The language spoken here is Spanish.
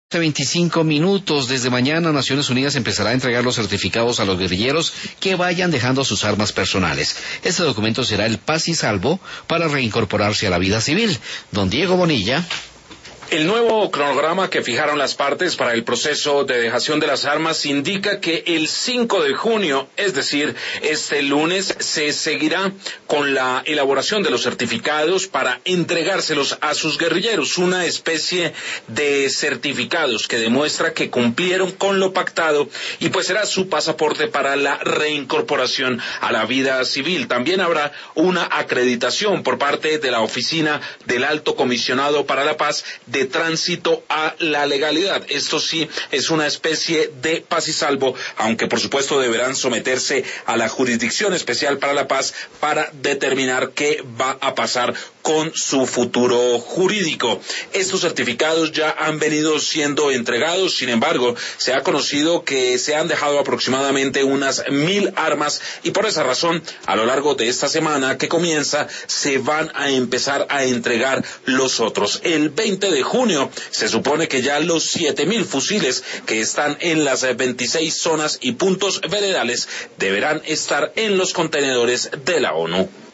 25 minutos. Desde mañana Naciones Unidas empezará a entregar los certificados a los guerrilleros que vayan dejando sus armas personales. Este documento será el paz y salvo para reincorporarse a la vida civil. Don Diego Bonilla. El nuevo cronograma que fijaron las partes para el proceso de dejación de las armas indica que el 5 de junio, es decir, este lunes, se seguirá con la elaboración de los certificados para entregárselos a sus guerrilleros, una especie de certificados que demuestra que cumplieron con lo pactado y pues será su pasaporte para la reincorporación a la vida civil. También habrá una acreditación por parte de la Oficina del Alto Comisionado para la Paz de tránsito a la legalidad. Esto sí es una especie de paz y salvo, aunque por supuesto deberán someterse a la Jurisdicción Especial para la Paz para determinar qué va a pasar con su futuro jurídico. Estos certificados ya han venido siendo entregados, sin embargo, se ha conocido que se han dejado aproximadamente unas 1,000 armas y por esa razón, a lo largo de esta semana que comienza, se van a empezar a entregar los otros. El 20 de junio se supone que ya los 7,000 fusiles que están en las 26 zonas y puntos veredales deberán estar en los contenedores de la ONU.